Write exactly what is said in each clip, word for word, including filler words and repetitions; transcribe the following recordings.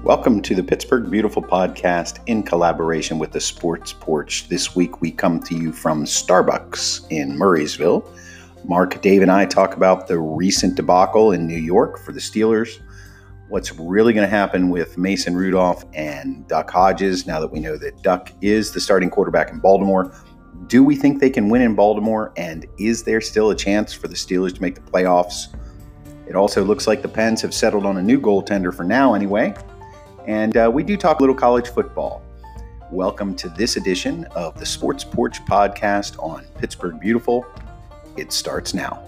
Welcome to the Pittsburgh Beautiful podcast in collaboration with the Sports Porch. This week we come to you from Starbucks in Murraysville. Mark, Dave, and I talk about the recent debacle in New York for the Steelers, what's really going to happen with Mason Rudolph and Duck Hodges now that we know that Duck is the starting quarterback in Baltimore. Do we think they can win in Baltimore, and is there still a chance for the Steelers to make the playoffs? It also looks like the Pens have settled on a new goaltender for now anyway. And uh, we do talk a little college football. Welcome to this edition of the Sports Porch podcast on Pittsburgh Beautiful. It starts now.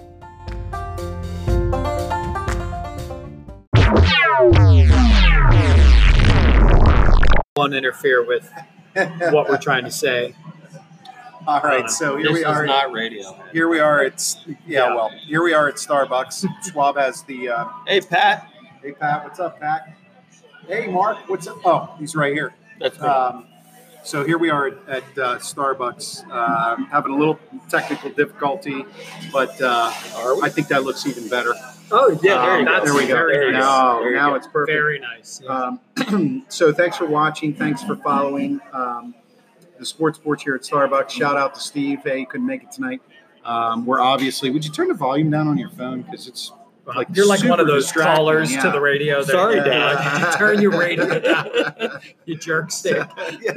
Won't interfere with what we're trying to say. All right, so here this we are. Is not radio. Here we are. It's yeah, Yeah. Well, here we are at Starbucks. Schwab has the. Uh, Hey, Pat. hey Pat, what's up, Pat? Hey Mark, what's up? Oh, he's right here. That's me. Um, so here we are at, at uh, Starbucks, uh, having a little technical difficulty, but uh, Are we? I think that looks even better. Oh, yeah, Um, there, you go. there we go. Very nice. Now, There you now go. it's perfect. Very nice. Yeah. Um, so thanks for watching. Thanks for following um, the Sports Porch here at Starbucks. Shout out to Steve. Hey, he couldn't make it tonight. Um, we're obviously. Would you turn the volume down on your phone because it's like You're like one of super those distracting. callers Yeah. to the radio. That, Sorry, uh, Dad. turn your radio down. You jerk stick.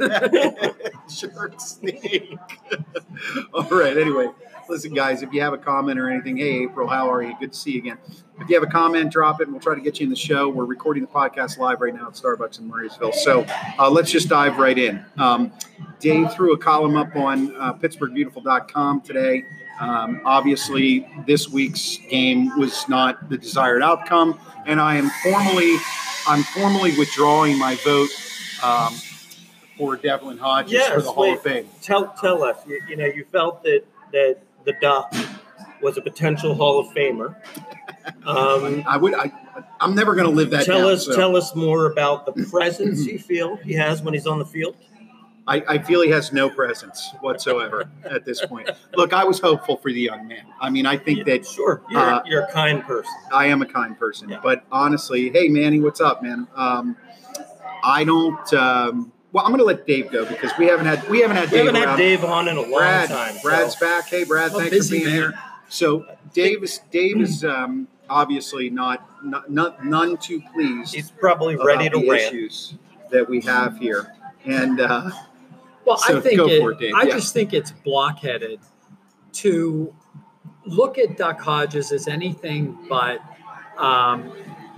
Shark snake. All right. Anyway, listen, guys. If you have a comment or anything, hey, April, how are you? Good to see you again. If you have a comment, drop it, and we'll try to get you in the show. We're recording the podcast live right now at Starbucks in Murraysville. So uh, let's just dive right in. Um, Dave threw a column up on uh, Pittsburgh Beautiful dot com today. Um, obviously, this week's game was not the desired outcome, and I am formally, I'm formally withdrawing my vote um, for Devlin Hodges Yes, for the Hall wait. of Fame. Tell tell us. You, you know, you felt that that the Duck was a potential Hall of Famer. Um, I would, I, I'm never going to live that tell down. us so tell us more about the presence you feel he has when he's on the field. I, I feel he has no presence whatsoever at this point. Look, I was hopeful for the young man. I mean, I think that Sure, you're, uh, you're a kind person. I am a kind person, Yeah. but honestly, hey, Manny, what's up, man? Um, I don't. Um, well, I'm going to let Dave go because we haven't had we haven't had We Dave haven't around. had Dave on in a long Brad, time. so- Brad's back. Hey, Brad, Oh, thanks for busy being man. here. So Dave is Dave is um, obviously not, not, not none too pleased He's probably ready about to the rant. issues that we have here, and uh, Well, So I think go it, for it, Dave. I Yeah. just think it's blockheaded to look at Duck Hodges as anything but um,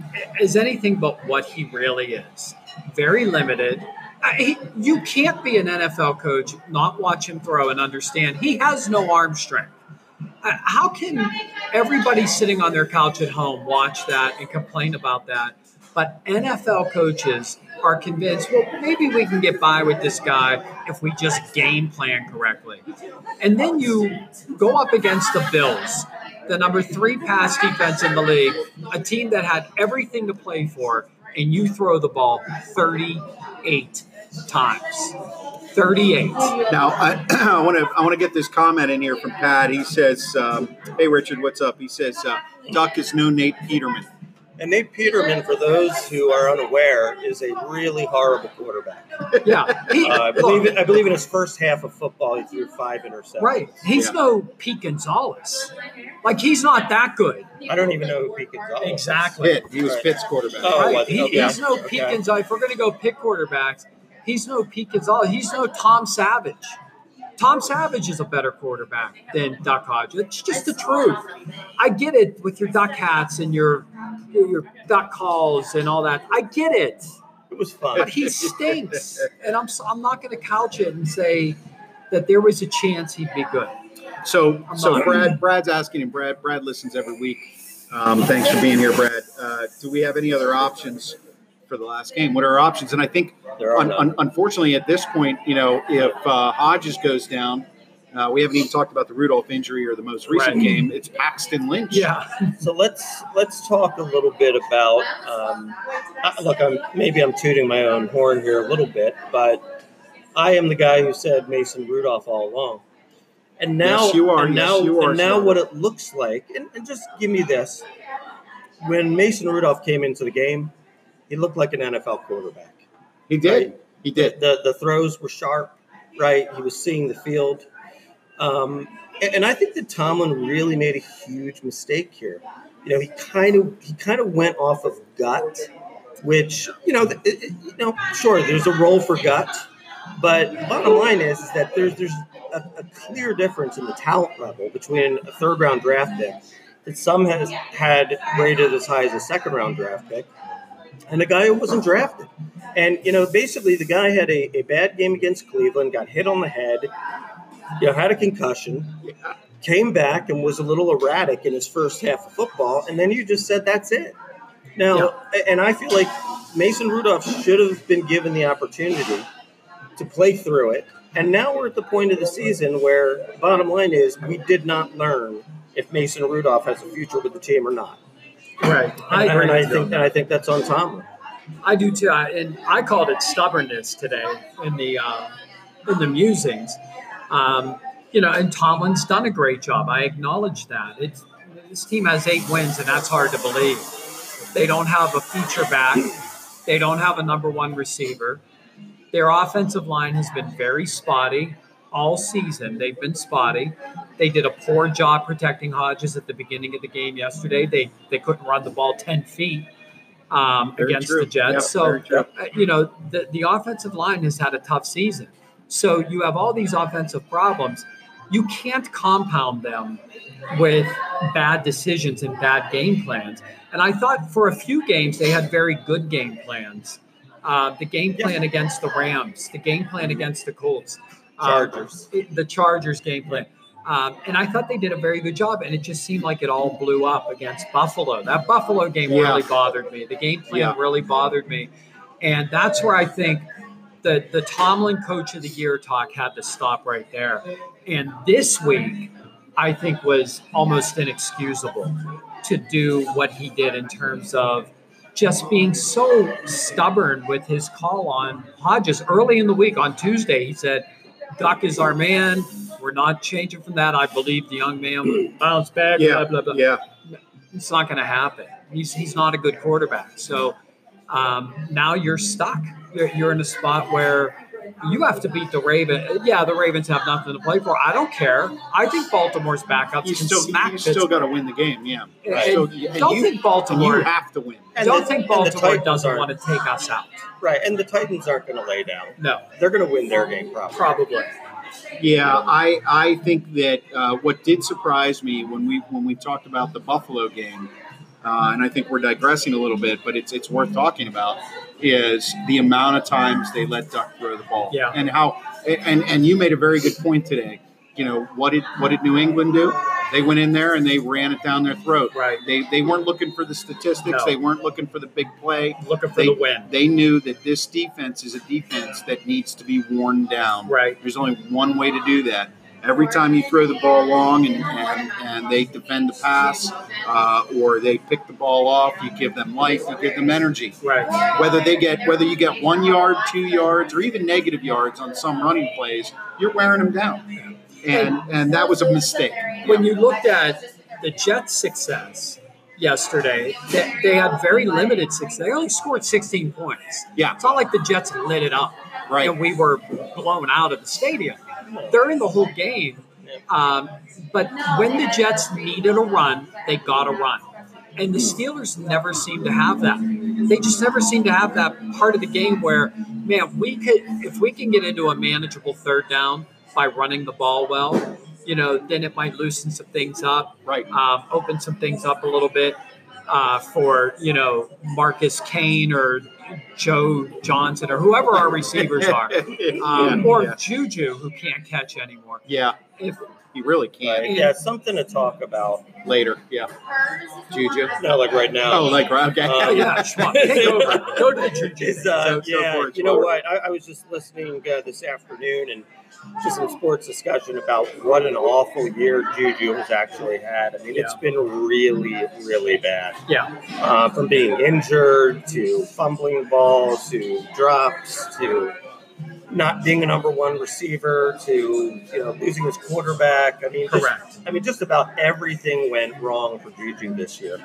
as anything but what he really is. Very limited. I, he, you can't be an N F L coach, not watch him throw, and understand he has no arm strength. Uh, How can everybody sitting on their couch at home watch that and complain about that? But N F L coaches are convinced, well, maybe we can get by with this guy if we just game plan correctly. And then you go up against the Bills, the number three pass defense in the league, a team that had everything to play for, and you throw the ball thirty-eight times. thirty-eight. Now, I, I want to I want to get this comment in here from Pat. He says, um, "Hey, Richard, what's up?" He says, uh, "Duck is no Nate Peterman." And Nate Peterman, for those who are unaware, is a really horrible quarterback. Yeah. He, Uh, I believe I believe in his first half of football, he threw five interceptions. Right. He's Yeah. no Pete Gonzalez. Like, he's not that good. I don't even know who Pete Gonzalez is. Exactly. Pitt. He was Right. Pitt's quarterback. Oh, Right. what? He, Okay. He's no Pete Okay. Gonzalez. If we're going to go pick quarterbacks, he's no Pete Gonzalez. He's no Tom Savage. Tom Savage is a better quarterback than Duck Hodges. It's just the truth. I get it with your duck hats and your your duck calls and all that. I get it. It was fun. But he stinks. And I'm I'm not going to couch it and say that there was a chance he'd be good. So, I'm so not- Brad, Brad's asking, and Brad, Brad listens every week. Um, thanks for being here, Brad. Uh, do we have any other options for the last game? What are our options? And I think, There are un, none. un, unfortunately, at this point, you know, if uh, Hodges goes down, uh, we haven't even talked about the Rudolph injury or the most recent Right. game. It's Paxton Lynch. Yeah. So let's let's talk a little bit about. Um, uh, look, I'm maybe I'm tooting my own horn here a little bit, but I am the guy who said Mason Rudolph all along. And now, Yes, you are. and Yes, now, you are, and now sir. what it looks like, and, and just give me this. When Mason Rudolph came into the game, he looked like an N F L quarterback. He did. Right? He did. The the throws were sharp, right? He was seeing the field. Um, and, and I think that Tomlin really made a huge mistake here. You know, he kind of he kind of went off of gut, which, you know, it, it, you know, sure, there's a role for gut, but bottom line is, is that there's there's a, a clear difference in the talent level between a third round draft pick that some has had rated as high as a second round draft pick and a guy who wasn't drafted. And, you know, basically the guy had a, a bad game against Cleveland, got hit on the head, you know, had a concussion, came back and was a little erratic in his first half of football, and then you just said that's it. Now, yeah. And I feel like Mason Rudolph should have been given the opportunity to play through it. And now we're at the point of the season where, bottom line is, we did not learn if Mason Rudolph has a future with the team or not. Right. I and, agree. And I think, and I think that's on Tomlin. I do too. I, and I called it stubbornness today in the uh, in the musings. Um, you know, and Tomlin's done a great job. I acknowledge that. It's, this team has eight wins, and that's hard to believe. They don't have a feature back. They don't have a number one receiver. Their offensive line has been very spotty all season. They've been spotty. They did a poor job protecting Hodges at the beginning of the game yesterday. They they couldn't run the ball ten feet um, against true. the Jets. Yep, so, uh, you know, the, the offensive line has had a tough season. So you have all these offensive problems. You can't compound them with bad decisions and bad game plans. And I thought for a few games they had very good game plans. Uh, the game plan against the Rams, the game plan against the Colts, Chargers, um, the Chargers game plan. Um, and I thought they did a very good job, and it just seemed like it all blew up against Buffalo. That Buffalo game yeah. really bothered me. The game plan yeah. really bothered me. And that's where I think the, the Tomlin Coach of the Year talk had to stop right there. And this week, I think, was almost inexcusable to do what he did in terms of just being so stubborn with his call on Hodges. Early in the week, on Tuesday, he said, Duck is our man. We're not changing from that. I believe the young man will bounce back. Yeah, blah, blah, blah. yeah. It's not going to happen. He's he's not a good quarterback. So um, now you're stuck. You're, you're in a spot where you have to beat the Ravens. Yeah, the Ravens have nothing to play for. I don't care. I think Baltimore's backups You can still, smack you still Pittsburgh. got to win the game, yeah. And Still, don't you, think Baltimore. You have to win. And don't the- think and the Baltimore Titans doesn't aren't- want to take us out. Right, and the Titans aren't going to lay down. No, They're going to win their game probably. probably. Yeah, I I think that uh, what did surprise me when we when we talked about the Buffalo game, uh, and I think we're digressing a little bit, but it's it's worth talking about, is the amount of times they let Duck throw the ball. Yeah. And how and and you made a very good point today. You know, what did what did New England do? They went in there and they ran it down their throat. Right. They they weren't looking for the statistics. No. They weren't looking for the big play. Looking for They, the win. they knew that this defense is a defense that needs to be worn down. Right. There's only one way to do that. Every time you throw the ball long and, and, and they defend the pass uh, or they pick the ball off, you give them life, you give them energy. Right. Whether they get whether you get one yard, two yards, or even negative yards on some running plays, you're wearing them down. And and that was a mistake. When you looked at the Jets' success yesterday, they, they had very limited success. They only scored sixteen points. Yeah. It's not like the Jets lit it up. Right. And we were blown out of the stadium. During the whole game, um, but when the Jets needed a run, they got a run. And the Steelers never seem to have that. They just never seem to have that part of the game where, man, we could if we can get into a manageable third down by running the ball well, you know, then it might loosen some things up, Right. um, open some things up a little bit uh, for, you know, Marcus Kane or Joe Johnson or whoever our receivers are, um, Yeah, or yeah. Juju, who can't catch anymore. Yeah, If you really can't. Right. Yeah, something to talk about. Later, yeah. Juju. Not like right now. Oh, like right, okay. Uh, oh, yeah, schmuck, take over. Go to the Juju. It's, uh, So- so yeah, for it, you know Schwarber. what? I, I was just listening uh, this afternoon and just some sports discussion about what an awful year Juju has actually had. I mean, it's Yeah. been really, really bad. Yeah, Uh, from being injured to fumbling the ball to drops to not being a number one receiver to, you know, losing his quarterback. I mean, just, Correct. I mean, just about everything went wrong for Juju this year.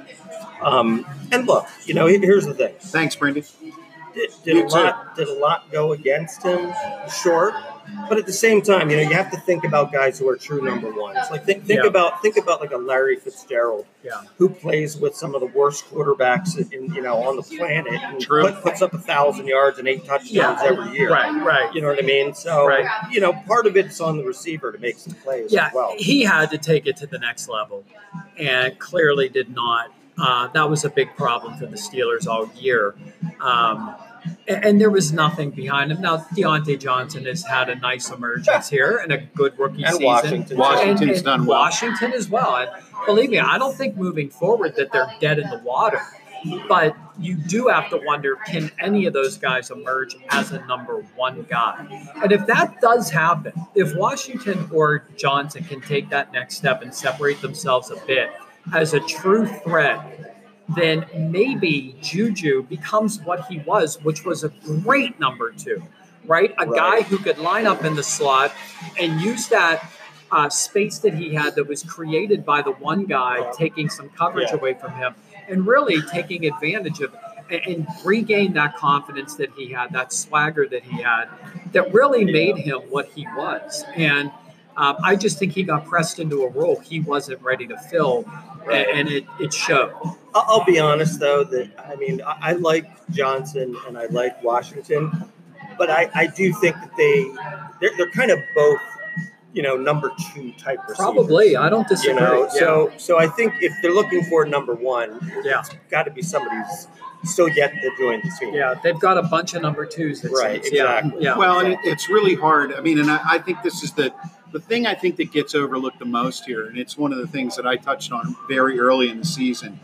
Um, and look, you know, here's the thing. Thanks, Brendan. Did, did a lot did a lot go against him? Sure. But at the same time, you know, you have to think about guys who are true number ones. Like think, think Yeah. about think about like a Larry Fitzgerald, Yeah. who plays with some of the worst quarterbacks in, you know, on the planet, and True. put, puts up a thousand yards and eight touchdowns Yeah. every year. Right, right. You know what I mean? So Right. you know, part of it's on the receiver to make some plays Yeah, as well. he had to take it to the next level, and clearly did not. Uh, that was a big problem for the Steelers all year. Um, and, and there was nothing behind him. Now, Deontay Johnson has had a nice emergence here and a good rookie And season. Washington. Washington's and, and done well. Washington as well. And believe me, I don't think moving forward that they're dead in the water. But you do have to wonder, can any of those guys emerge as a number one guy? And if that does happen, if Washington or Johnson can take that next step and separate themselves a bit as a true threat, then maybe Juju becomes what he was, which was a great number two, right? A Right. guy who could line up in the slot and use that uh, space that he had that was created by the one guy taking some coverage Yeah. away from him and really taking advantage of and, and regain that confidence that he had, that swagger that he had, that really made him what he was. And um, I just think he got pressed into a role he wasn't ready to fill, Right. and, and it, it showed. I'll, I'll be honest, though, that I mean, I, I like Johnson and I like Washington, but I, I do think that they they're, they're kind of both, you know, number two type receivers. Probably, I don't disagree. You know, Yeah. so so I think if they're looking for number one, Yeah. it's got to be somebody who's still yet to join the team. Yeah, they've got a bunch of number twos. It Right, seems. Yeah, exactly. yeah. Well, and it, it's really hard. I mean, and I, I think this is the the thing I think that gets overlooked the most here, and it's one of the things that I touched on very early in the season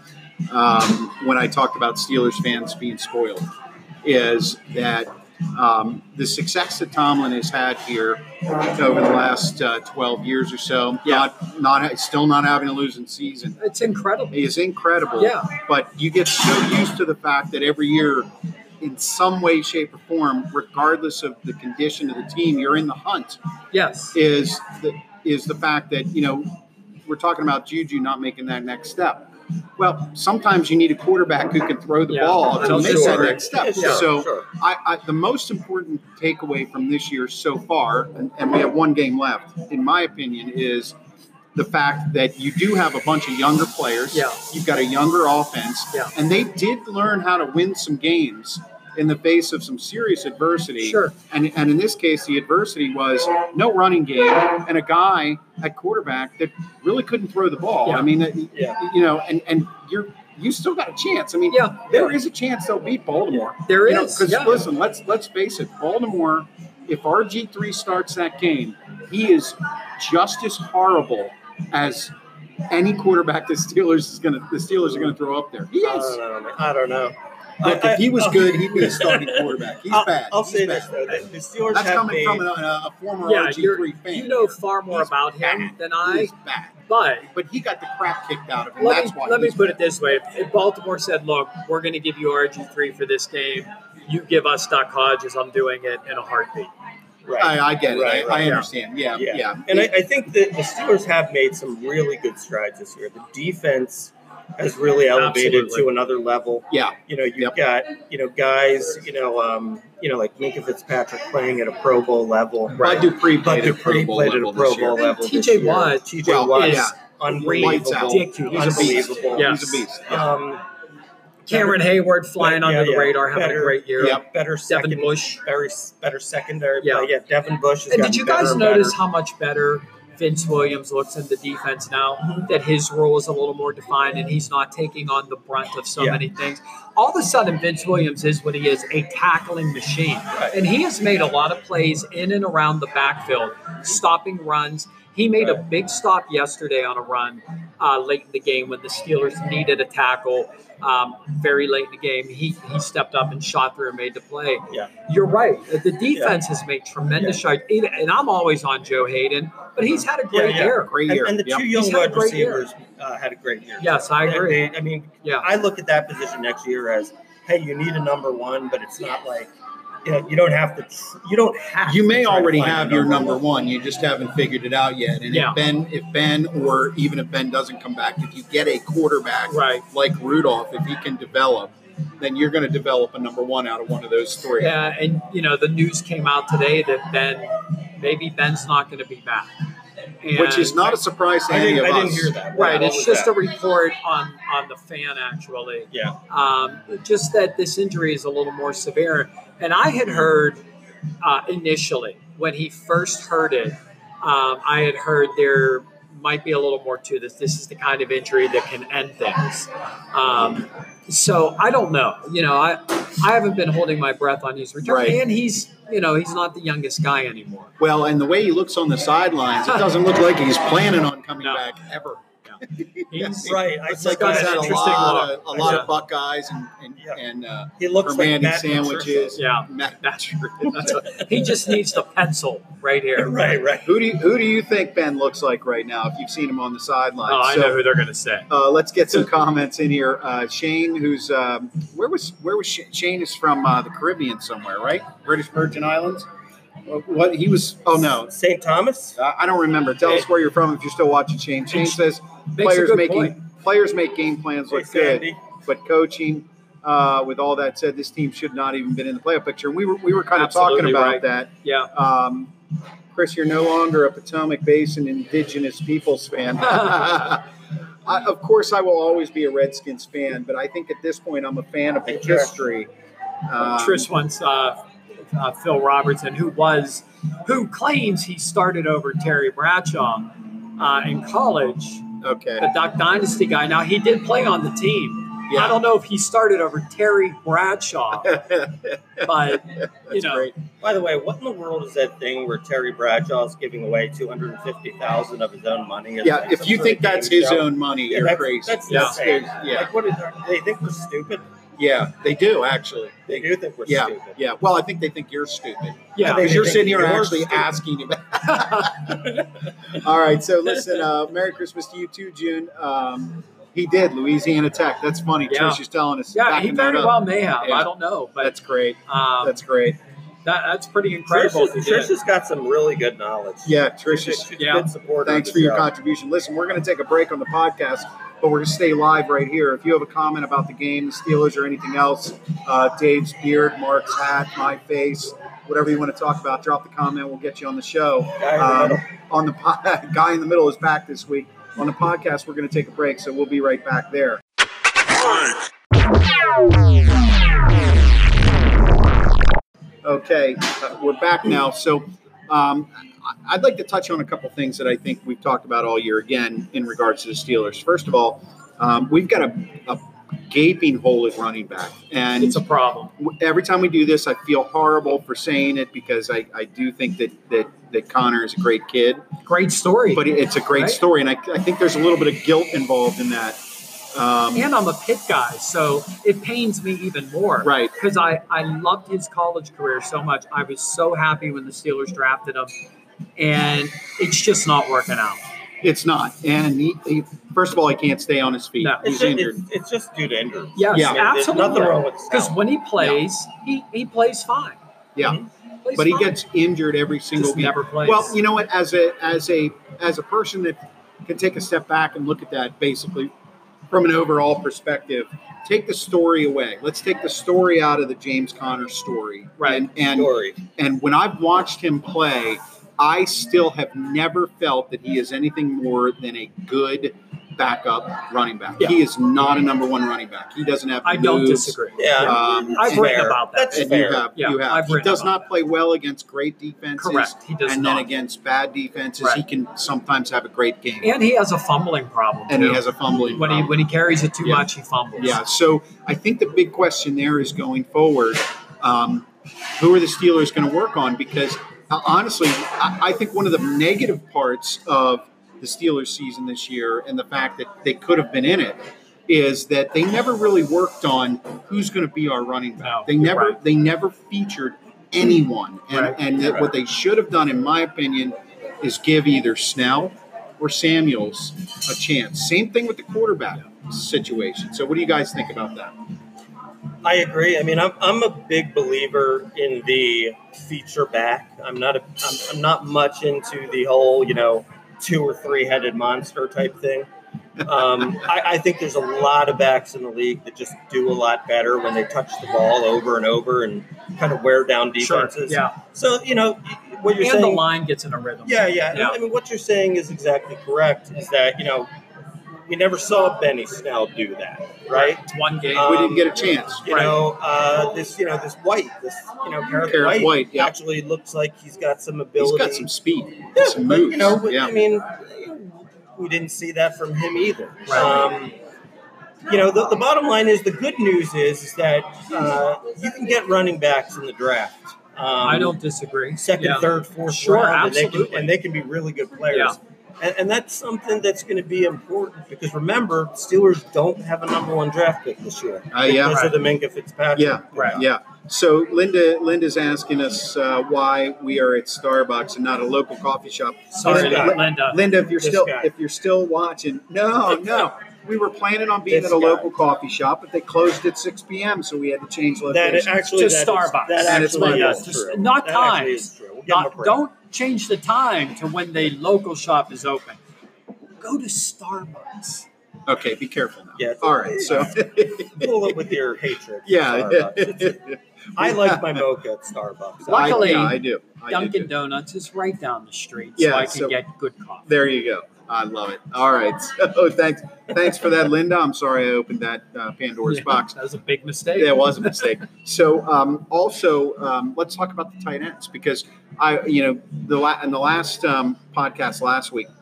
um, when I talked about Steelers fans being spoiled, is that um, the success that Tomlin has had here over the last uh, twelve years or so, Yeah. not not still not having a losing season, It's incredible. is incredible. Yeah. But you get so used to the fact that every year, in some way, shape, or form, regardless of the condition of the team, you're in the hunt. Yes. Is the is the fact that, you know, we're talking about Juju not making that next step. Well, sometimes you need a quarterback who can throw the Yeah. ball to No, make sure. that next step. Yeah, so sure. I, I, the most important takeaway from this year so far, and, and we have one game left, in my opinion, is the fact that you do have a bunch of younger players. Yeah. You've got a younger offense. Yeah. And they did learn how to win some games in the face of some serious adversity. Sure. And, and in this case, the adversity was no running game and a guy at quarterback that really couldn't throw the ball. Yeah. I mean, that- Yeah. you know, and, and you're you still got a chance. I mean, Yeah. there is a chance they'll beat Baltimore. There You know, is, 'cause yeah. listen, let's let's face it, Baltimore, if R G three starts that game, he is just as horrible as any quarterback the Steelers is gonna the Steelers are gonna throw up there. He I is. don't know. man. I don't know. Look, I- if he was I- good, he'd be a starting quarterback. He's I'll, bad. I'll He's say bad. this though: the, the Steelers That's have coming made, from a, a former Yeah, R G you're, three fan. you know far more He's about him bad. than He I, is bad. but But he got the crap kicked out of him. let That's me, why. let me he's put bad. it this way. If, if Baltimore said, look, we're going to give you R G three for this game, you give us Doc Hodges, I'm doing it in a heartbeat. right. I, I get it. Right, I, right, I yeah. understand. Yeah, yeah. Yeah. And I, I think that the Steelers have made some really good strides this year. The defense has really elevated Absolutely. to another level. yeah. You know, you've Yep. got, you know, guys, you know, um, you know, like Minka Fitzpatrick playing at a Pro Bowl level. Bud Dupree Bud played at a Pro Dupree Bowl played at a level Pro this year. Bowl level. T J this year. Watt T J Well, Watt is is Lights unbelievable. out. Ridiculous. He's a beast. Unbelievable. Yeah. He's a beast. Yeah. Um, Cameron Hayward flying Yeah, under the yeah. radar, having Better- a great year. Yep. better Devin second, Bush. very better secondary Yeah. play. Yeah, Devin Bush has And gotten did you better guys and notice better. how much better Vince Williams looks in the defense now? That his role is a little more defined and he's not taking on the brunt of so Yeah. many things. All of a sudden, Vince Williams is what he is, a tackling machine. Right. And he has made a lot of plays in and around the backfield, stopping runs. He made a Right. big stop yesterday on a run uh, late in the game when the Steelers needed a tackle. Um, very late in the game, he he stepped up and shot through and made the play. Yeah. You're right. The defense has made tremendous strides. Even- And I'm always on Joe Hayden, but he's had a great Yeah, yeah. year. Great And, year. and the Yep. two young He's had a wide great year. receivers uh, had a great year. Yes, I They- agree. they- I mean, Yeah. I look at that position next year as, hey, you need a number one, but it's not like you know, you don't have to. You don't have. You to may try to already find have a your number one. You just haven't figured it out yet. And Yeah. if Ben, if Ben, or even if Ben doesn't come back, if you get a quarterback Right. like Rudolph, if he can develop, then you're going to develop a number one out of one of those three. Yeah, and you know the news came out today that Ben, maybe Ben's not going to be back, and, Which is not a surprise to I any didn't, of I us. didn't hear that. right. What It's was just that? a report on on the fan actually. Yeah. Um, just that this injury is a little more severe, and I had heard uh, initially when he first heard it, um, I had heard there might be a little more to this. This is the kind of injury that can end things. Um, so I don't know. You know, I I haven't been holding my breath on his return, Right. and he's you know he's not the youngest guy anymore. Well, and the way he looks on the sidelines, it doesn't look like he's planning on coming No. back ever. He's Right. I It's said like got he's an had a interesting lot, look. of, a lot Yeah. of Buckeyes and and, Yeah. and uh, He looks like Hermandy Matt sandwiches. Yeah. Matt That's- Patricia. That's what, he just needs the pencil right here. Patricia. Right. Right. Who do you, who do you think Ben looks like right now? If you've seen him on the sidelines, Oh, I So, know who they're going to say. Uh, let's get some comments in here. Uh, Shane, who's um, where was where was Shane? Shane is from uh, the Caribbean somewhere, right? British Virgin Islands. What, what he was? Oh no, Saint Thomas. uh, I don't remember. Tell us where you're from if you're still watching. Shane. Shane says Makes a players good making point. players make game plans look Hey, good, Sandy. but coaching. Uh, with all that said, this team should not even been in the playoff picture. And we were we were kind of Absolutely talking about right. that. Yeah. Um, Chris, you're no longer a Potomac Basin Indigenous Peoples fan. I, of course, I will always be a Redskins fan, but I think at this point I'm a fan of the Hey, Trish. history. Um, Trish wants uh, uh, Phil Robertson, who was, who claims he started over Terry Bradshaw uh, in college, Okay. the Duck Dynasty guy. Now, he did play on the team. Yeah. I don't know if he started over Terry Bradshaw, but, you know, great. By the way, what in the world is that thing where Terry Bradshaw's giving away two hundred and fifty thousand of his own money? as Yeah, like if some you sort think of game that's his show? own money, Yeah, you're that's, crazy. That's Yeah. insane. Yeah. Like, what is? They think we're stupid. Yeah, they do actually. They do think we're Yeah, stupid. yeah. Well, I think they think you're stupid yeah. They because you're think sitting here you're actually stupid. asking him. All right, so listen. Uh, Merry Christmas to you too, June. Um, he did Louisiana Tech. That's funny. Yeah. Trish is telling us. Yeah, backing he very that up. well may have. Yeah. I don't know, but That's great. um, That's great. that, that's pretty incredible. Trish, if he did. Trish has got some really good knowledge. Yeah, Trish She's, is. she's Yeah. a good supporter. Thanks of for the your show. contribution. Listen, we're going to take a break on the podcast, but we're going to stay live right here. If you have a comment about the game, the Steelers, or anything else, uh, Dave's beard, Mark's hat, my face, whatever you want to talk about, drop the comment. We'll get you on the show. Guy in the Um, middle. on the po- guy in the middle is back this week. On the podcast, we're going to take a break, so we'll be right back there. Okay, uh, we're back now. So um, I- I'd like to touch on a couple things that I think we've talked about all year again in regards to the Steelers. First of all, um, we've got a, a gaping hole at running back. And It's a problem. every time we do this, I feel horrible for saying it because I, I do think that, that, that Connor is a great kid. Great story. But it's a great Right? story, and I, I think there's a little bit of guilt involved in that. Um, and I'm a Pitt guy, so it pains me even more. Right. Because I, I loved his college career so much. I was so happy when the Steelers drafted him, and it's just not working out. It's not. And he, he, first of all, he can't stay on his feet. No. He's It's just, injured. it's, it's just due to injury. Yes, Yeah. There's absolutely. nothing wrong with Because Sal. when he plays, he, he plays fine. Yeah. Plays But he fine. gets injured every single Just game. never plays. Well, you know what? As a as a as a person that can take a step back and look at that basically from an overall perspective, take the story away. Let's take the story out of the James Conner story. Right. And and, Story. and when I've watched him play, I still have never felt that he is anything more than a good backup running back. Yeah. He is not a number one running back. He doesn't have. I don't moves. disagree. Yeah, Um, I've and- written fair. about that. That's And fair. you have, Yeah, you have. I've He written does about not play well against great defenses. Correct. He does and not. then against bad defenses, Right. he can sometimes have a great game. And he has a fumbling problem, And too. he has a fumbling when he problem. when he carries it too Yeah. much, he fumbles. Yeah, so I think the big question there is going forward, um, who are the Steelers going to work on? Because uh, honestly, I, I think one of the negative parts of the Steelers season this year and the fact that they could have been in it is that they never really worked on who's going to be our running back. No, they you're never right. they never featured anyone. And, Right. and that what they should have done, in my opinion, is give either Snell or Samuels a chance. Same thing with the quarterback situation. So what do you guys think about that? I agree. I mean, I'm I'm a big believer in the feature back. I'm not a I'm, I'm not much into the whole, you know, two or three headed monster type thing. Um, I, I think there's a lot of backs in the league that just do a lot better when they touch the ball over and over and kind of wear down defenses. Sure, yeah. So, you know, what you're and saying. the line gets in a rhythm. Yeah, yeah, yeah. I mean, what you're saying is exactly correct. Is that, you know, we never saw Benny Snell do that, right? One game. we Um, didn't get a chance. You Right. know, uh, this, you know, this White, this, you know, Garrett Garrett White, White, yeah. actually looks like he's got some He's ability. got some speed, Yeah, some but, moves. you know, yeah. I mean, we didn't see that from him either. Right. Um, you know, the, the bottom line is the good news is, is that uh, you can get running backs in the draft. Um, I don't disagree. Second, Yeah. third, fourth Sure, round, and they, absolutely. can, and they can be really good players. Yeah. And, and that's something that's going to be important because remember, Steelers don't have a number one draft pick this year Uh, yeah. because Right. of the Minka Fitzpatrick. Yeah, Right. yeah. So Linda, Linda's asking us uh, why we are at Starbucks and not a local coffee shop. Sorry, Linda. Linda. Linda, if you're This still guy. if you're still watching, no, no. We were planning on being This at a guy. local coffee shop, but they closed at six p.m., so we had to change That locations. is actually To that is- Starbucks. that And it's actually Monday. is Just true. not That actually times. is true. We'll give 'em a Not, break. don't change the time to when the local shop is open. Go to Starbucks. Okay, be careful now. Yeah. All right. So Pull it with your hatred. for yeah. Starbucks. It's- I like my mocha at Starbucks. I, Luckily, yeah, I do. I do Dunkin' too. Donuts is right down the street, Yeah, so I can so- get good coffee. There you go. I love it. All right. So thanks, thanks for that, Linda. I'm sorry I opened that uh, Pandora's Yeah, box. That was a big mistake. Yeah, it was a mistake. So, um, also, um, let's talk about the tight ends because I, you know, the la- in the last um, podcast last week,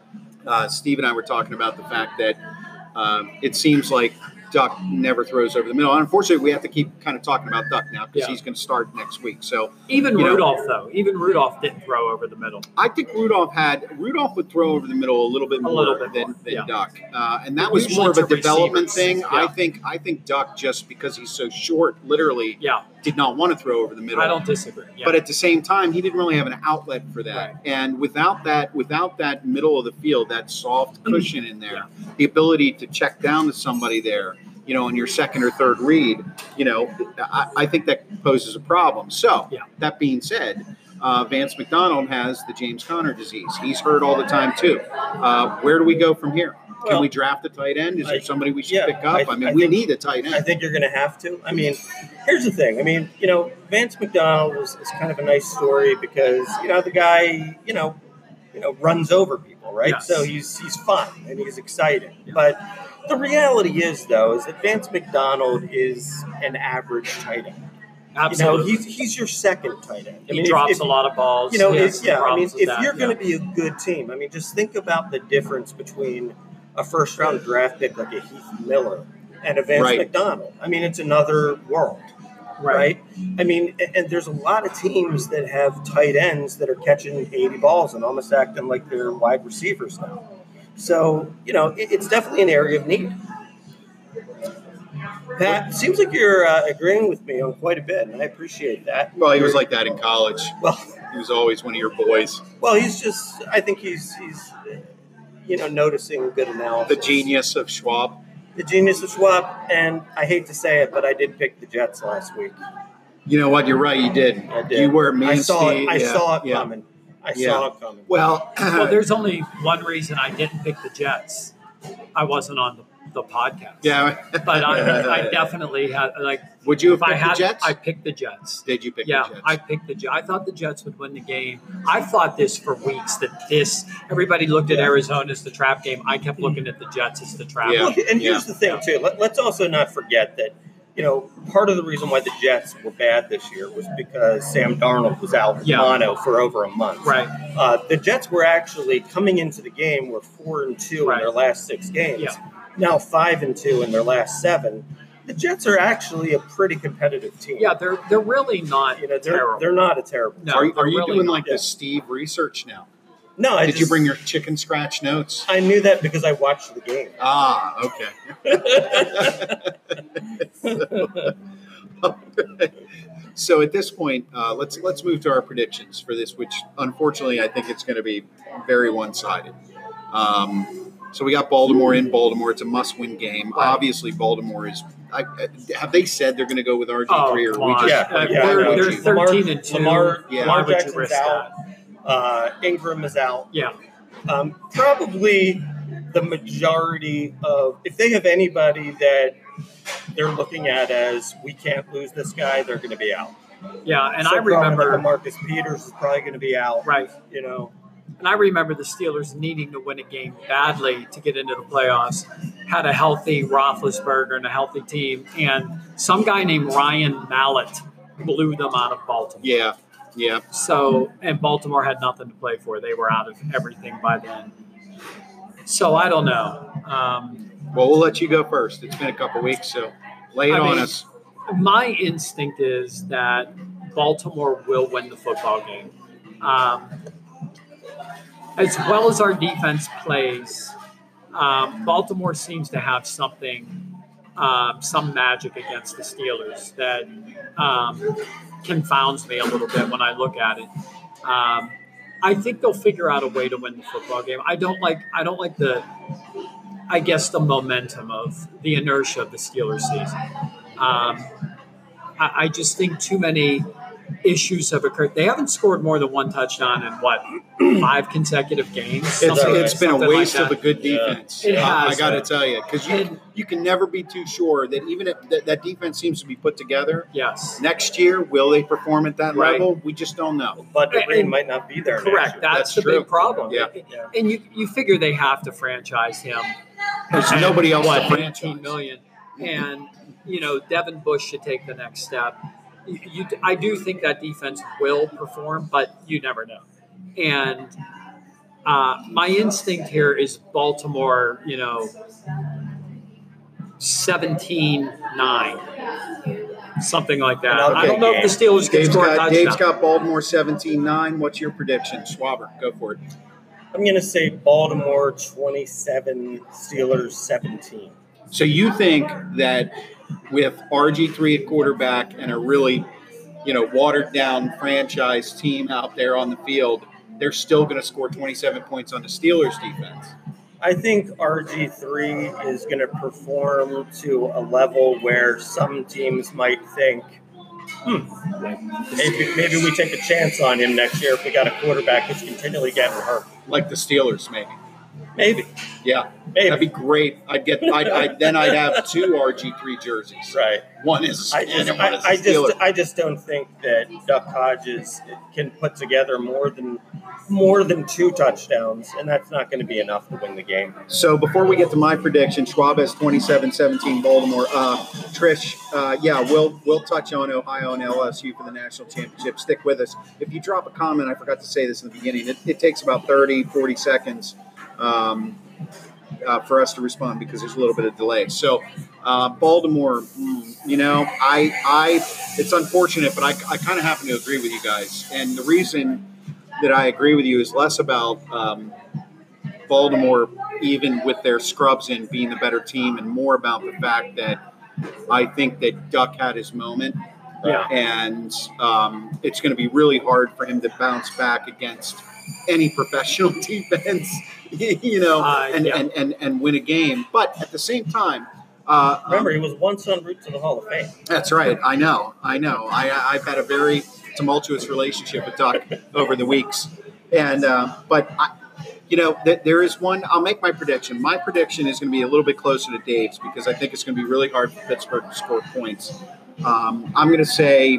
uh, Steve and I were talking about the fact that um, it seems like Duck never throws over the middle. And unfortunately, we have to keep kind of talking about Duck now because Yeah. he's going to start next week. So, Even You know- Rudolph, though, even Rudolph didn't throw over the middle. I think Rudolph had Rudolph would throw over the middle a little bit A more little bit than, more, than yeah. Duck, uh, and that was Usually more of a to development receivers, thing. I yeah. think I think Duck just because he's so short, literally Yeah, did not want to throw over the middle. I don't disagree. Yeah. But at the same time, he didn't really have an outlet for that. Right. And without that, without that middle of the field, that soft cushion in there, Yeah. the ability to check down to somebody there, you know, in your second or third read, you know, I, I think that poses a problem. So Yeah. that being said, uh, Vance McDonald has the James Conner disease. He's hurt all the time too. Uh, where do we go from here? Can Well, we draft a tight end? Is there I- somebody we should yeah, pick up? I, I- mean, I we think- need a tight I end. think you're going to have to. I mean, here's the thing. I mean, you know, Vance McDonald is, is kind of a nice story because you know the guy, you know, you know, runs over people, right? Yes. So he's he's fun and he's exciting. Yeah. But the reality is, though, is that Vance McDonald is an average tight end. Absolutely. You know, he's he's your second tight end. I he mean, if- drops if, a lot of balls. You know, He if, has some yeah. I mean, problems with if that, you're yeah. going to be a good team, I mean, just think about the difference between a first round draft pick like a Heath Miller and a Vance Right. McDonald. I mean, it's another world, right? I mean, and, and there's a lot of teams that have tight ends that are catching eighty balls and almost acting like they're wide receivers now. So, you know, it, it's definitely an area of need. Pat, seems like you're uh, agreeing with me on quite a bit, and I appreciate that. Well, he was like that in college. Well, He was always one of your boys. well, he's just. I think he's he's, you know, noticing good analysis. The genius of Schwab. the genius of Schwab, and I hate to say it, but I did pick the Jets last week. You know what? You're right. You did. I did. You were me I and saw it. Steve. I yeah, saw it yeah. coming. I Yeah. saw it coming. Well, Well, there's only one reason I didn't pick the Jets. I wasn't on the, the podcast. yeah. But I, I definitely had, like, Would you have if I picked had, the Jets? I picked the Jets. Did you pick Yeah, the Jets? I picked the Jets. I thought the Jets would win the game. I thought this for weeks that this, everybody looked at Yeah. Arizona as the trap game. I kept looking at the Jets as the trap Yeah. game. Look, and here's the thing, too. Let, let's also not forget that, you know, part of the reason why the Jets were bad this year was because Sam Darnold was out with Yeah. mono for over a month. Right. Uh, the Jets were actually coming into the game were four and two Right. in their last six games. Yeah. Now five and two in their last seven. The Jets are actually a pretty competitive team. Yeah, they're they're really not you know, they're terrible. they're not a terrible. No, are you, are they're you really doing not. like Yeah. the Steve research now? No, I Did just, you bring your chicken scratch notes? I knew that because I watched the game. Ah, okay. So at this point, uh, let's let's move to our predictions for this, which unfortunately I think it's going to be very one-sided. Um, So we got Baltimore in Baltimore. It's a must-win game. Right. Obviously, Baltimore is. I, have they said they're going to go with R G three, Oh, or come we on. just? Yeah, Uh, yeah, they're, no, they're geez. thirteen and two. Lamar, Yeah. Lamar Why would you Jackson's risk out. that? Uh, Ingram is out. Yeah. Um, probably the majority of, if they have anybody that they're looking at as we can't lose this guy, they're going to be out. Yeah, and So I remember probably Marcus Peters is probably going to be out. right. You know, And I remember the Steelers needing to win a game badly to get into the playoffs. Had a healthy Roethlisberger and a healthy team, and some guy named Ryan Mallett blew them out of Baltimore. Yeah, yeah. So, and Baltimore had nothing to play for. They were out of everything by then. So I don't know. Um, Well, we'll let you go first. It's been a couple weeks, so lay it I on mean, us. My instinct is that Baltimore will win the football game. Um, as well as our defense plays, um, Baltimore seems to have something, um, some magic against the Steelers that um, confounds me a little bit when I look at it. Um, I think they'll figure out a way to win the football game. I don't like. I don't like the. I guess the momentum of the inertia of the Steelers season. Um, I, I just think too many issues have occurred. They haven't scored more than one touchdown in what five consecutive games. It's, Something- it's been a something like waste of that. a good defense. It Uh, has. I got to tell you, because you And- you can never be too sure that even if that, that defense seems to be put together. Yes, Next year, will they perform at that Right. level? We just don't know. Bud Green And- might not be there. correct. Next year. That's, That's the true. big problem. Yeah. Yeah. And you you figure they have to franchise him. There's And nobody else what, to franchise. eighteen million, and you know Devin Bush should take the next step. You, you, I do think that defense will perform, but you never know. And uh, my instinct here is Baltimore. You know, seventeen nine, something like that. Another I don't know big if the Steelers can Dave's score a got, touchdown. Dave's got Baltimore seventeen nine. What's your prediction? Schwaber, go for it. I'm going to say Baltimore twenty-seven, Steelers seventeen. So you think that with R G three at quarterback and a really, you know, watered down franchise team out there on the field, they're still going to score twenty-seven points on the Steelers defense? I think R G three is going to perform to a level where some teams might think, hmm, maybe, maybe we take a chance on him next year if we got a quarterback who's continually getting hurt. Like the Steelers, maybe. Maybe. Yeah, Maybe. that'd be great. I'd get. I'd, I'd then I'd have two R G three jerseys. Right. One is I and just, one I, is a I Steeler. just, I just don't think that Duck Hodges can put together more than more than two touchdowns, and that's not going to be enough to win the game. So before we get to my prediction, Schwab has twenty-seven seventeen Baltimore. Uh, Trish, uh, yeah, we'll we'll touch on Ohio and L S U for the national championship. Stick with us. If you drop a comment, I forgot to say this in the beginning, it, it takes about thirty, forty seconds um, uh, for us to respond because there's a little bit of delay. So uh, Baltimore, mm, you know, I, I, it's unfortunate, but I, I kind of happen to agree with you guys. And the reason that I agree with you is less about um, Baltimore, even with their scrubs in, being the better team, and more about the fact that I think that Duck had his moment. Yeah. And um, it's going to be really hard for him to bounce back against any professional defense, you know, Uh, and, yeah. and, and, and win a game. But at the same time, uh, Remember, um, he was once en route to the Hall of Fame. that's right. I know. I know. I, I've had a very tumultuous relationship with Duck over the weeks. And, uh, but, I, you know, th- there is one. I'll make my prediction. My prediction is going to be a little bit closer to Dave's because I think it's going to be really hard for Pittsburgh to score points. Um, I'm going to say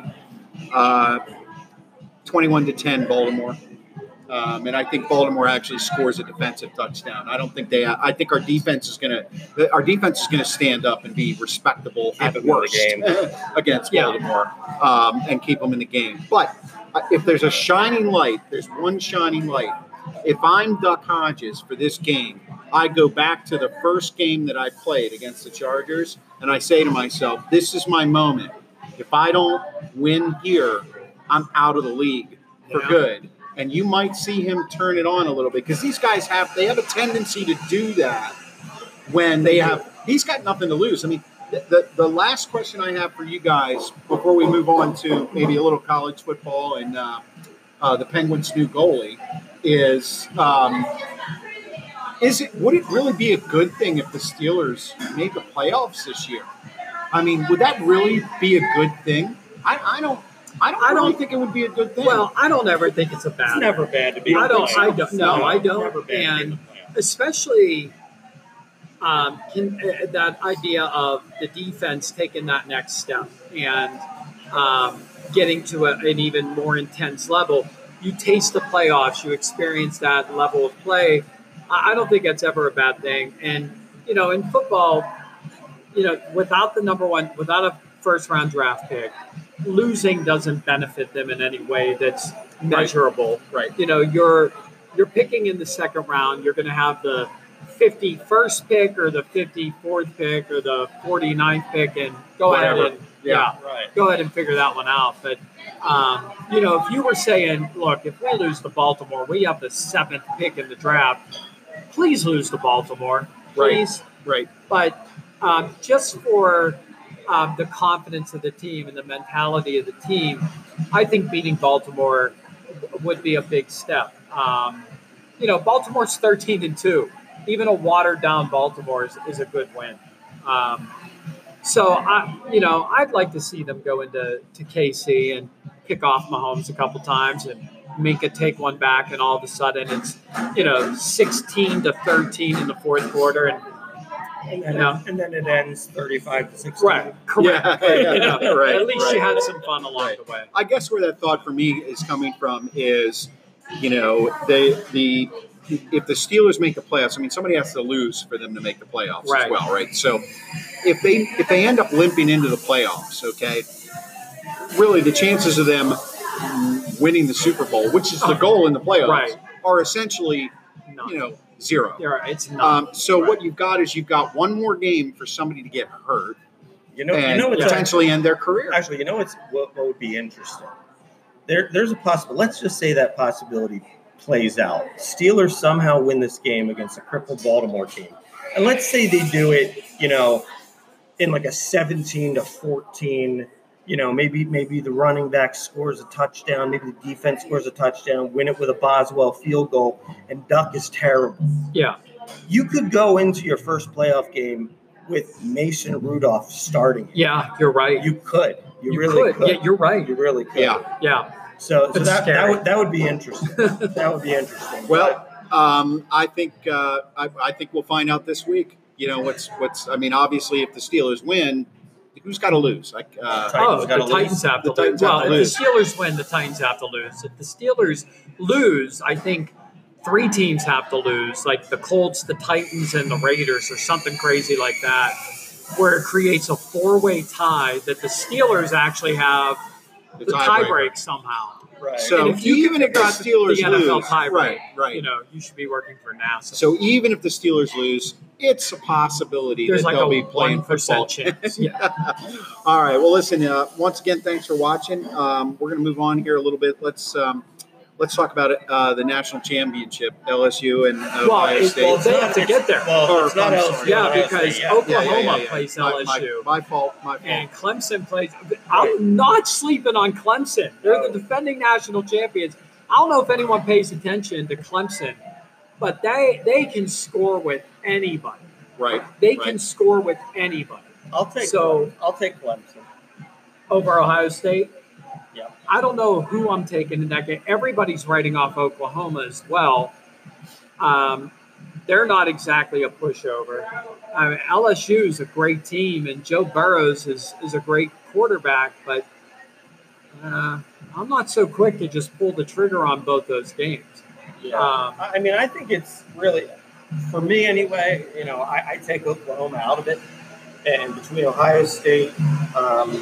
uh, twenty-one to ten Baltimore. Um, and I think Baltimore actually scores a defensive touchdown. I don't think they. I think our defense is going to. Our defense is going to stand up and be respectable Keep at them in the worst game. against Yeah. Baltimore um, and keep them in the game. But uh, if there's a shining light, there's one shining light. If I'm Duck Hodges for this game, I go back to the first game that I played against the Chargers, and I say to myself, "This is my moment. If I don't win here, I'm out of the league for Yeah. good." And you might see him turn it on a little bit because these guys have they have a tendency to do that when they have. He's got nothing to lose. I mean, the, the the last question I have for you guys before we move on to maybe a little college football and uh, uh, the Penguins' new goalie is: um, is it? Would it really be a good thing if the Steelers make the playoffs this year? I mean, would that really be a good thing? I, I don't. I don't. I really don't think it would be a good thing. Well, I don't ever think it's a bad. It's never bad to be. I don't. playoffs. I don't. No, no I don't. Never bad And to be in the playoffs. especially um, can, uh, that idea of the defense taking that next step and um, getting to a, an even more intense level. You taste the playoffs. You experience that level of play. I, I don't think that's ever a bad thing. And you know, in football, you know, without the number one, without a first round draft pick, losing doesn't benefit them in any way that's measurable. Right. Right. You know, you're you're picking in the second round. You're going to have the fifty-first pick or the fifty-fourth pick or the forty-ninth pick, and go Whatever. ahead and yeah, Yeah, right. go ahead and figure that one out. But um, you know, if you were saying, look, if we lose to Baltimore, we have the seventh pick in the draft. Please lose to Baltimore, please. Right. But um, just for um, the confidence of the team and the mentality of the team, I think beating Baltimore would be a big step. Um, you know, Baltimore's thirteen and two. Even a watered down Baltimore is, is a good win. Um, so I, you know, I'd like to see them go into to K C and pick off Mahomes a couple times and Minka take one back, and all of a sudden it's, you know, sixteen to thirteen in the fourth quarter, and And then, you know, and then it ends thirty-five to sixteen. right, correct. Yeah, yeah, You know, right, at least right. you had some fun along Right. the way. I guess where that thought for me is coming from is, you know, the the if the Steelers make the playoffs, I mean, somebody has to lose for them to make the playoffs Right. as well, right? So if they if they end up limping into the playoffs, okay, really the chances of them winning the Super Bowl, which is the goal in the playoffs, Right. are essentially, No, you know, zero. you're right. It's not. Um, so Right. what you've got is you've got one more game for somebody to get hurt You know, and you know what's potentially end their career. actually, you know what's what, what would be interesting. There, there's a possible. Let's just say that possibility plays out. Steelers somehow win this game against a crippled Baltimore team, and let's say they do it, you know, in like a seventeen to fourteen. You know, maybe maybe the running back scores a touchdown, maybe the defense scores a touchdown, win it with a Boswell field goal, and Duck is terrible. Yeah. You could go into your first playoff game with Mason Rudolph starting. Yeah, you're right. You could. You, You really could. could. Yeah, you're right. You really could. Yeah. Yeah. So, so It's that, that scary. would that would be interesting. That would be interesting. Well, um, I think uh, I, I think we'll find out this week. You know what's what's. I mean, obviously, if the Steelers win, who's got to lose? Like, uh, Titans Oh, gotta the lose. Titans have to The Titans lose. have Well, to if lose. the Steelers win, the Titans have to lose. If the Steelers lose, I think three teams have to lose, like the Colts, the Titans, and the Raiders, or something crazy like that, where it creates a four-way tie that the Steelers actually have the the tiebreaker. tiebreak somehow. right. So And if you even can if the figure out Steelers the N F L lose, tiebreak, right, right. you know, you should be working for NASA. So even if the Steelers lose, it's a possibility There's that like they'll a be playing one percent football. chance. Yeah. All right. Well, listen. Uh, once again, thanks for watching. Um, we're going to move on here a little bit. Let's um, let's talk about it, uh, the national championship, L S U and uh, Well, Ohio it- State. well, they have to get there. Well, Or- it's not I'm L S U. sorry. Yeah, Ohio because State, yeah. Oklahoma plays my, L S U. My, my fault. My fault. And Clemson plays. I'm not sleeping on Clemson. They're the defending national champions. I don't know if anyone pays attention to Clemson, but they they can score with anybody. right. They right. can score with anybody. I'll take So- I'll take Clemson. Over Ohio State, Yeah. I don't know who I'm taking in that game. Everybody's writing off Oklahoma as well. Um, they're not exactly a pushover. I mean, L S U is a great team, and Joe Burrows is, is a great quarterback, but uh, I'm not so quick to just pull the trigger on both those games. Yeah. Um, I I mean, I think it's really, for me anyway, you know, I, I take Oklahoma out of it. And between Ohio State, um,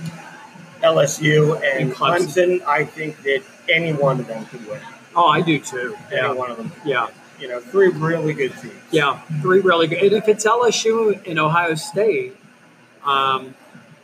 L S U, and And Clemson. Clemson, I think that any one of them could win. Oh, I do too. Any Yeah, one of them could yeah, win. You know, three really good teams. yeah. Three really good. And if it's L S U and Ohio State, um,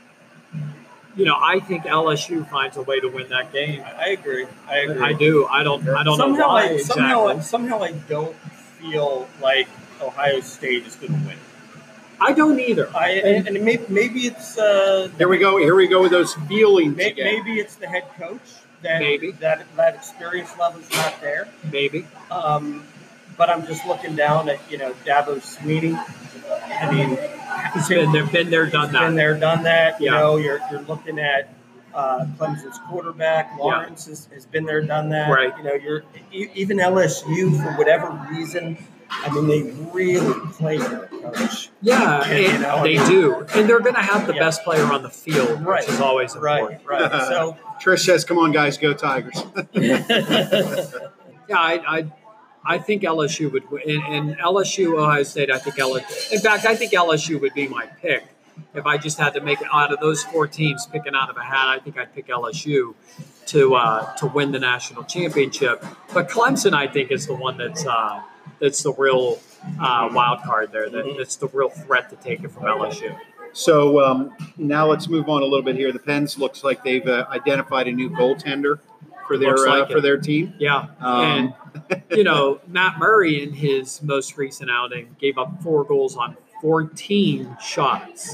you know, I think L S U finds a way to win that game. I, I agree. I agree. I do. I don't. I don't somehow know why I, exactly. somehow, somehow I don't feel like Ohio State is going to win. I don't either. I, and, and maybe, maybe it's uh, Here we go. Here we go with those feelings may, again. maybe it's the head coach that Maybe. that that experience level is not there. Maybe. Um, but I'm just looking down at, you know, Dabo Sweeney. I mean, He's been there, been there, done that. Been there, done that. You Yeah. know, you're you're looking at uh, Clemson's quarterback Lawrence yeah. has, has been there, done that. Right. You know, you're even L S U for whatever reason. I mean, they really play their coach. Yeah, and, you know, they I mean, do, and they're going to have the yeah. best player on the field, right. which is always important. Right. Right. So Trish says, "Come on, guys, go Tigers." yeah, I. I I think L S U would win. And, and L S U, Ohio State, I think L S U. In fact, I think L S U would be my pick. If I just had to make it out of those four teams, picking out of a hat, I think I'd pick L S U to uh, to win the national championship. But Clemson, I think, is the one that's uh, that's the real uh, wild card there. That, that's the real threat to take it from L S U. So um, now let's move on a little bit here. The Pens looks like they've uh, identified a new goaltender for their like uh, for their team. Yeah, um, and you know, Matt Murray in his most recent outing gave up four goals on fourteen shots.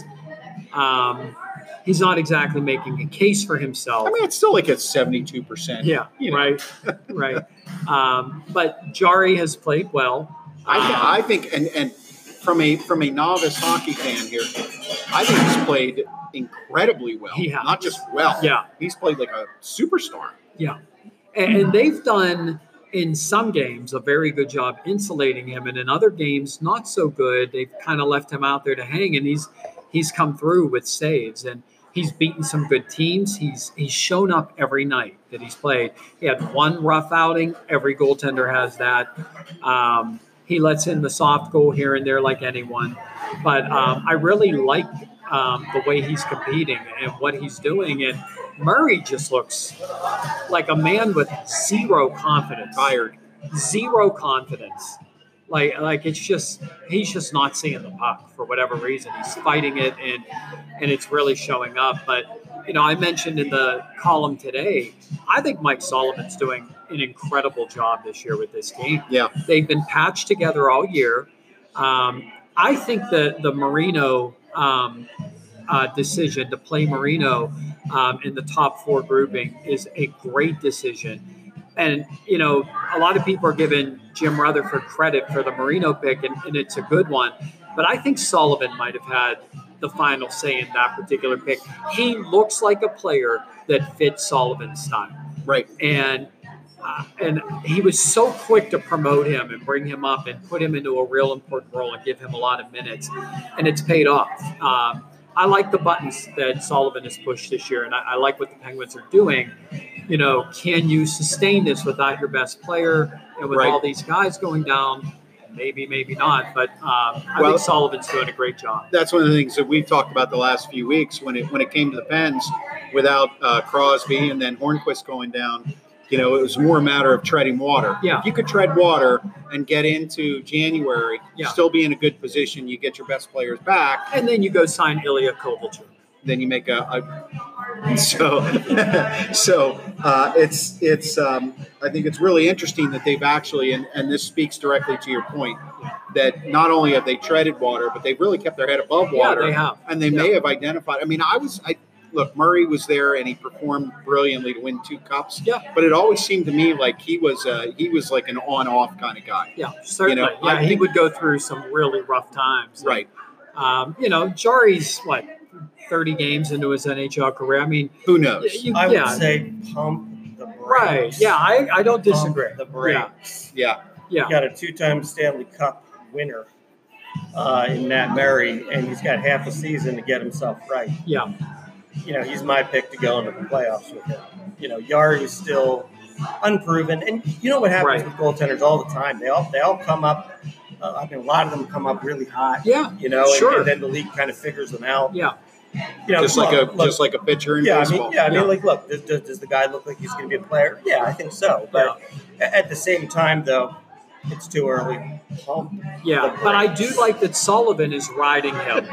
Um, he's not exactly making a case for himself. I mean, it's still like at seventy-two percent. Yeah, you know. right, right. Um, but Jari has played well. I, th- um, I think, and and from a from a novice hockey fan here, I think he's played incredibly well. Yeah. Not just well. Yeah. He's played like a superstar. Yeah. And, and they've done, in some games, a very good job insulating him. And in other games, not so good. They've kind of left him out there to hang. And he's he's come through with saves. And he's beaten some good teams. He's he's shown up every night that he's played. He had one rough outing. Every goaltender has that. Um, he lets in the soft goal here and there like anyone. But um, I really like um, the way he's competing and what he's doing. And Murray just looks like a man with zero confidence. Tired. Zero confidence. Like, like it's just, he's just not seeing the puck for whatever reason. He's fighting it, and and it's really showing up. But, you know, I mentioned in the column today, I think Mike Sullivan's doing an incredible job this year with this team. Yeah. They've been patched together all year. Um, I think that the Marino um, uh, decision to play Marino um, in the top four grouping is a great decision. And, you know, a lot of people are giving Jim Rutherford credit for the Marino pick, and, and it's a good one. But I think Sullivan might have had the final say in that particular pick. He looks like a player that fits Sullivan's style. Right. And uh, and he was so quick to promote him and bring him up and put him into a real important role and give him a lot of minutes. And it's paid off. Um, I like the buttons that Sullivan has pushed this year, and I, I like what the Penguins are doing. You know, can you sustain this without your best player and with right. all these guys going down? Maybe, maybe not. But um, I well, think Sullivan's doing a great job. That's one of the things that we've talked about the last few weeks when it when it came to the Pens without uh, Crosby and then Hornquist going down. You know, it was more a matter of treading water. Yeah. If you could tread water and get into January, yeah. still be in a good position, you get your best players back. And then you go sign Ilya Kovalchuk. Then you make a, a so so uh, it's it's um, I think it's really interesting that they've actually and, and this speaks directly to your point that not only have they treaded water, but they've really kept their head above water. Yeah, they have. And they yeah. may have identified. I mean, I was I look Murray was there and he performed brilliantly to win two cups. Yeah. But it always seemed to me like he was uh, he was like an on-off kind of guy. Yeah, certainly. You know, yeah, I he think, would go through some really rough times. Right. Um, you know, Jari's what thirty games into his N H L career. I mean, who knows? You, I yeah. would say pump the brakes. Right. Yeah, I, I don't disagree. Pump the brakes. Yeah. Yeah. You got a two-time Stanley Cup winner uh, in Matt Murray, and he's got half a season to get himself right. Yeah. You know, he's my pick to go into the playoffs with him. You know, Jari is still unproven, and you know what happens right. with goaltenders all the time. They all they all come up. Uh, I mean, a lot of them come up really hot. Yeah. You know, sure. and, and then the league kind of figures them out. Yeah. You know, just like look, a look, just like a pitcher in yeah, baseball. I mean, yeah, I mean, Yeah. like, look, does, does, does the guy look like he's going to be a player? Yeah, I think so. But at the same time, though, it's too early. Pump Yeah, but I do like that Sullivan is riding him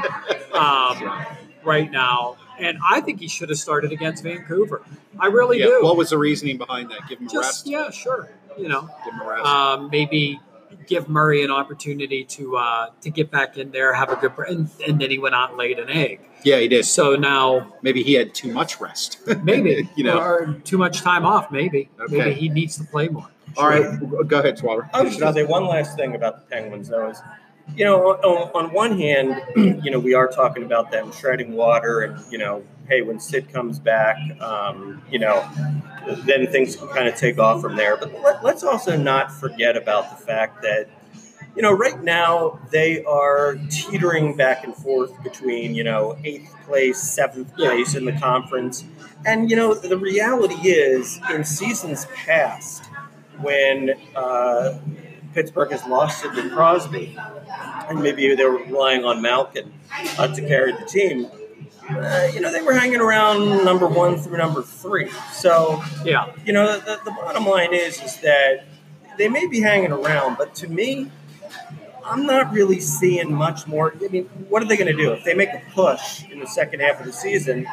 um, right now, and I think he should have started against Vancouver. I really Yeah. do. What was the reasoning behind that? Give him a Just rest. yeah, sure. You know, Give him a rest. um, maybe give Murray an opportunity to uh, to get back in there, have a good, and, and then he went out and laid an egg. Yeah, he did. So now maybe he had too much rest. maybe you know, or too much time off. Maybe Okay. maybe he needs to play more. All right, go ahead, Swabber. I was just going to say one last thing about the Penguins, though, is, you know, on, on one hand, you know, we are talking about them treading water and, you know, hey, when Sid comes back, um, you know, then things can kind of take off from there. But let, let's also not forget about the fact that, you know, right now they are teetering back and forth between, you know, eighth place, seventh place in the conference. And, you know, the reality is in seasons past, when uh, Pittsburgh has lost Sidney Crosby, and maybe they were relying on Malkin uh, to carry the team, uh, you know, they were hanging around number one through number three. So, Yeah, you know, the, the bottom line is, is that they may be hanging around, but to me, I'm not really seeing much more. I mean, what are they going to do? If they make a push in the second half of the season,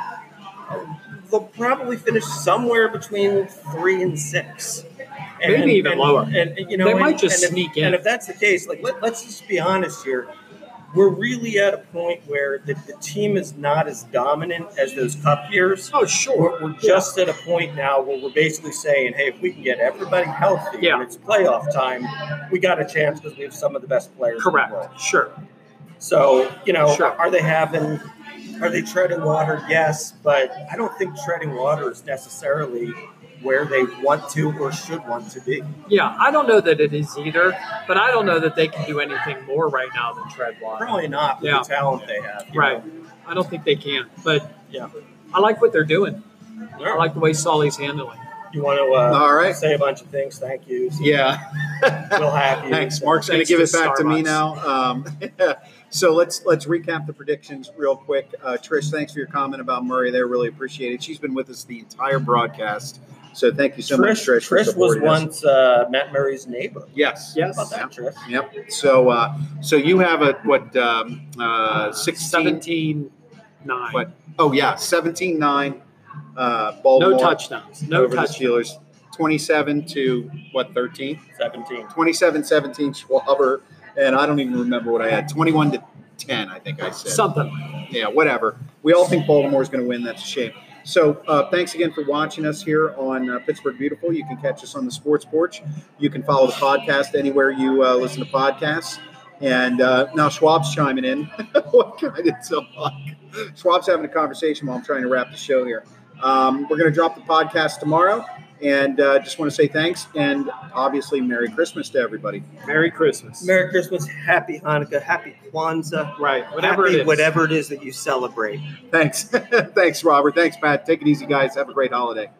they'll probably finish somewhere between three and six. And, Maybe even and, lower. And, and, you know, They and, might just and sneak if, in. And if that's the case, like let, let's just be honest here. We're really at a point where the, the team is not as dominant as those cup years. oh sure, We're, we're just at a point now where we're basically saying, hey, if we can get everybody healthy Yeah. and it's playoff time, we got a chance because we have some of the best players correct, in the world. sure. So, you know, Sure. are they having, are they treading water? Yes, but I don't think treading water is necessarily where they want to or should want to be. Yeah, I don't know that it is either, but I don't know that they can do anything more right now than tread water. Probably not with Yeah. the talent they have. you Right. know? I don't think they can, but Yeah. I like what they're doing. All I right. like the way Solly's handling. You want to uh, All right. say a bunch of things? Thank you. Yeah. We'll have you. Thanks. Mark's going to Thanks give to it back to me Starbucks. now. Um, so let's let's recap the predictions real quick. Uh, Trish, thanks for your comment about Murray there. Really appreciate it. She's been with us the entire broadcast. So thank you so Trish, much, Trish. for Trish was supporting us. once uh, Matt Murray's neighbor. Yes. Yes. How about that, Trish? Yep. So uh, so you have a what um, uh, sixteen? seventeen nine. What? Oh yeah, seventeen nine. Uh, Baltimore No touchdowns. No over touchdowns. the Steelers. twenty-seven to what? thirteen. seventeen. twenty-seven seventeen Schwaber, and I don't even remember what I had. twenty-one to ten, I think I said. Something. Yeah, whatever. We all think Baltimore is going to win. That's a shame. So uh, thanks again for watching us here on uh, Pittsburgh Beautiful. You can catch us on the Sports Porch. You can follow the podcast anywhere you uh, listen to podcasts. And uh, now Schwab's chiming in. What kind of talk? Schwab's having a conversation while I'm trying to wrap the show here. Um, we're going to drop the podcast tomorrow. And uh, just want to say thanks. And obviously, Merry Christmas to everybody. Merry Christmas. Merry Christmas, Happy Hanukkah, Happy Kwanzaa. Right. Whatever happy it is. whatever it is that you celebrate. Thanks. Thanks, Robert. Thanks, Pat. Take it easy, guys. Have a great holiday.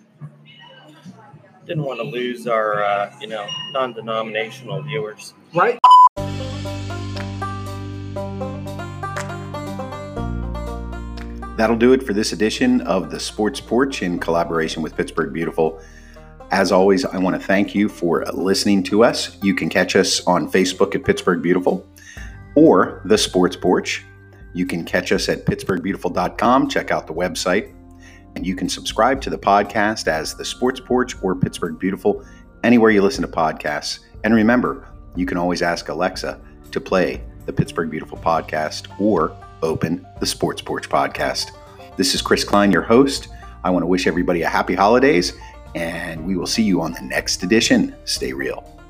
Didn't want to lose our, uh, you know, non-denominational viewers. Right. That'll do it for this edition of the Sports Porch in collaboration with Pittsburgh Beautiful. As always, I want to thank you for listening to us. You can catch us on Facebook at Pittsburgh Beautiful or the Sports Porch. You can catch us at pittsburgh beautiful dot com. Check out the website. And you can subscribe to the podcast as the Sports Porch or Pittsburgh Beautiful anywhere you listen to podcasts. And remember, you can always ask Alexa to play the Pittsburgh Beautiful podcast or open the Sports Porch podcast. This is Chris Klein, your host. I want to wish everybody a happy holidays, and we will see you on the next edition. Stay real.